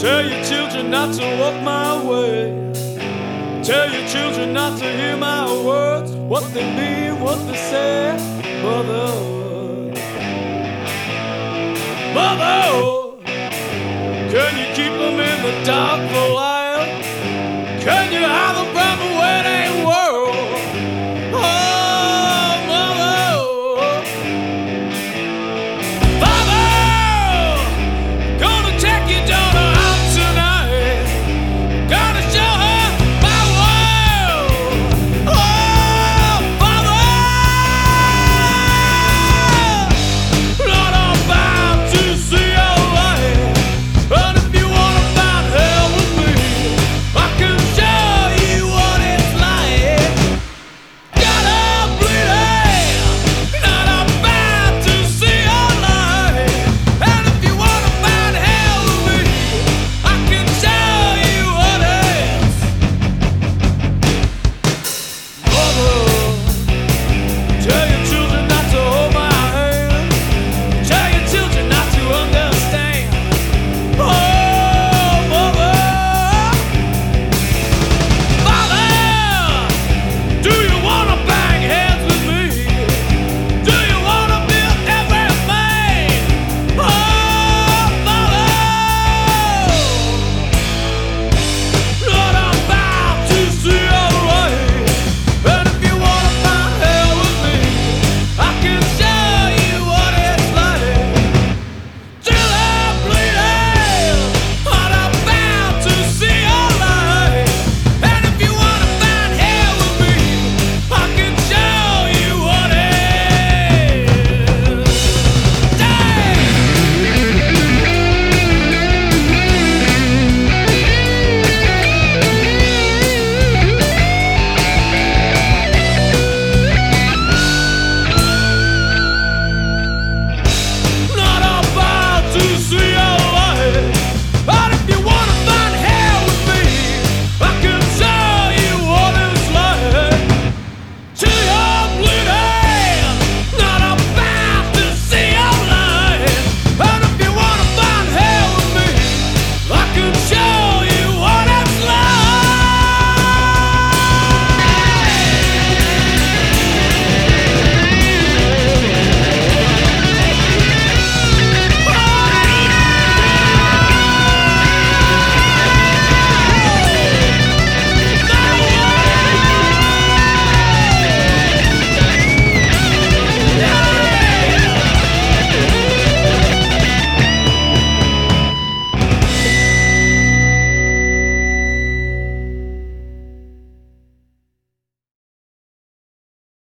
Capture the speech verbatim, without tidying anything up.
Tell your children not to walk my way. Tell your children not to hear my words, what they mean, what they say. Mother, Mother, can you keep them in the dark for a while? Can you have them